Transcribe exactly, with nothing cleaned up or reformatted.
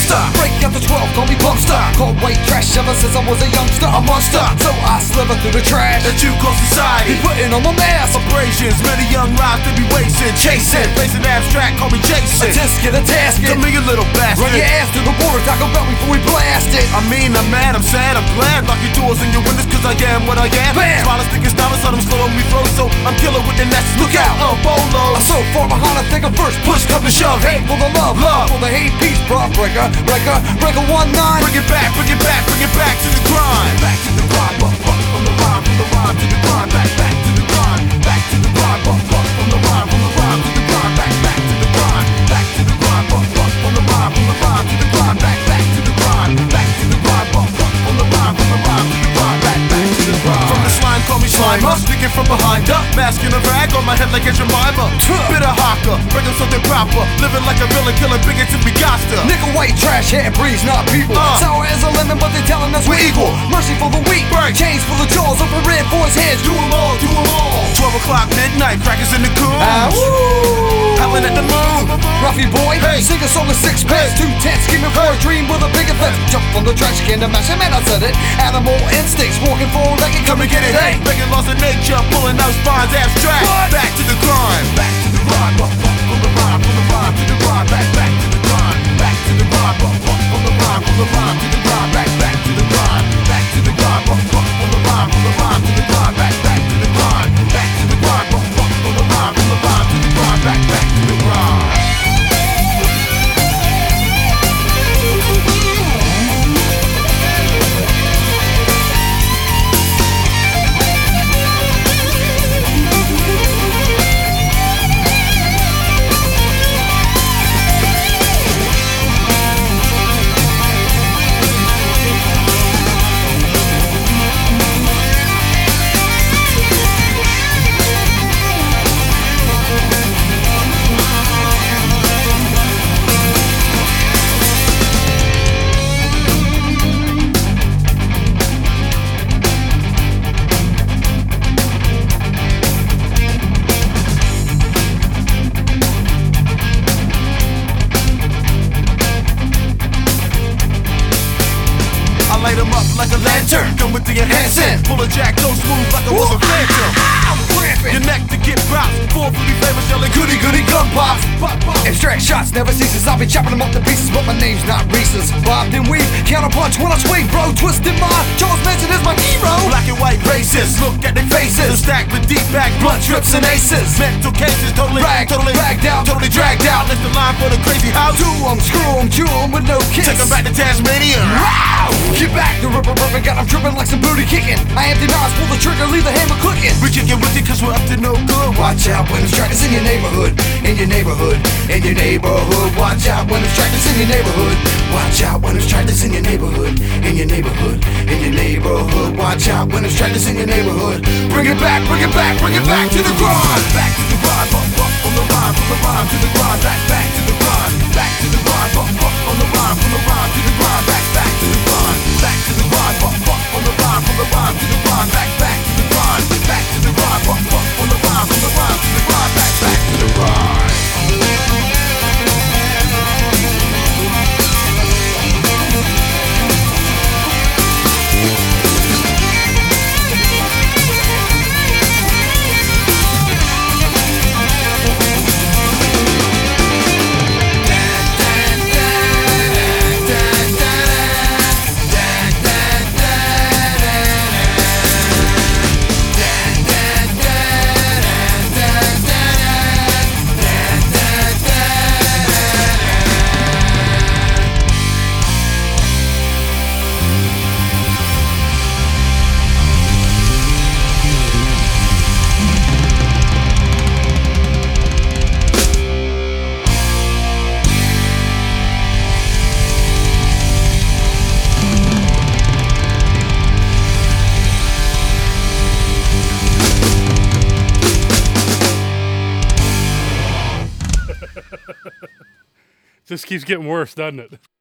monster. Break out the twelve, call me Bumpster. Cold white trash ever since I was a youngster. A monster, so I slither through the trash. The too close society, He putting on my mask. abrasions, many young lives to be wasting. Chasing, facing abstract, call me A Jason. disc and a tasket. Come here, you little bastard. Run your ass to the border, Taco Bell before we blast it. I mean, I'm mad, I'm sad, I'm glad. Lock your doors and your windows, cause I am what I am. Bam! Smile stick and style, so I'm slow on me throw. So I'm killer with the nest. Look out! uh, bolo. I'm so far behind, I think I'm first. Push, come to shove. Hate for the love, love for the hate. Peace, bro. Breaker, breaker, breaker one nine. Bring it back, bring it back, bring it back to the grind. Back to the grind, buck, buck, from the rhyme, from the rhyme to the grind. Back, back to the grind, back to the grind, buck, buck, from the rhyme, from the rhyme to the grind. Back, back to the grind, back to the grind, buck, buck, from the rhyme, from the rhyme to the grind. Back, back to the grind, back to the grind, buck, buck, from the rhyme, from the rhyme to the grind. Back, back to the grind. From the slime, call me Slimer. Sneaking from behind, up, masking a rag on my head like a Jemima. Bitter hawker, bringing something proper. Living like a villain, killing bigots and begasta. Nickel white trash, hair breeze, not people. Uh. Sour as a lemon, but they're telling us we're equal. Mercy for the weak, Right. chains for the jaws, open red for his heads. Do 'em all, do 'em all. Twelve o'clock midnight, crackers in the cool. Ah, woo. Howling at the moon. Ruffy boy, Hey. sing a song with six pence, two tents, scheming for a dream with a big effect. Jump from the trash can to mash him, and I said it. Animal instincts, walking forward like it, come and get it. Hey, Making laws of nature, pulling out spines abstract. What? Back to the grind. Back to the grind. Buck, buck, from the rhyme, from the rhyme to the grind. Back, back to the grind. Back to the grind. Buck, buck, from the rhyme, from the rhyme to the grind. Back, back to the grind. Back to the grind. Buck, buck, from the rhyme, from the rhyme to the grind. Back, back to the grind. Back to the grind. Buck, buck, from the rhyme, from the rhyme to the grind. Back, back to the grind. Light 'em up like a lantern. Come with the enhancement. Pull a jack, go smooth like I was a phantom. Your neck to get props. Full fruity flavors, yelling goody goody gum pops. Pop, pop. abstract shots never ceases. I'll be chopping them up to pieces, but my name's not Reese's. Bobbed and weave, counter punch when I swing, bro. Twisted mind, Charles Manson is my hero. Black and white racists, look at their faces. Stacked with deep back, blunt trips and aces. Mental cases, totally, Rag, totally ragged out, totally dragged out. That's the line for the crazy house. Do 'em, screw 'em, chew 'em with no kiss. Take 'em back to Tasmania. Wow! Get back, the ripper ripper got 'em tripping like some booty kicking. I empty knives, pull the trigger, leave the hammer clicking. We can get with it cause we're up to no good. Watch out when it's tractors in your neighborhood, in your neighborhood, in your neighborhood. Watch out when it's tractors in your neighborhood. Watch out when it's tractors in your neighborhood, in your neighborhood, in your neighborhood. Watch out when it's tractors in your neighborhood. Bring it back, bring it back, bring it back to the grind. Back to the grind, bump, bump, from the rhyme, from the rhyme to the grind. Back, back to the grind, back to the grind, bump, bump, from the rhyme, from the rhyme to the grind. Back, back to the grind, back to the grind, bump, bump, from the rhyme, from the rhyme to the grind. Back, back to the grind, back to the grind, bump, bump, from the rhyme, from the rhyme to the grind. Back, back to the grind. Just keeps getting worse, doesn't it?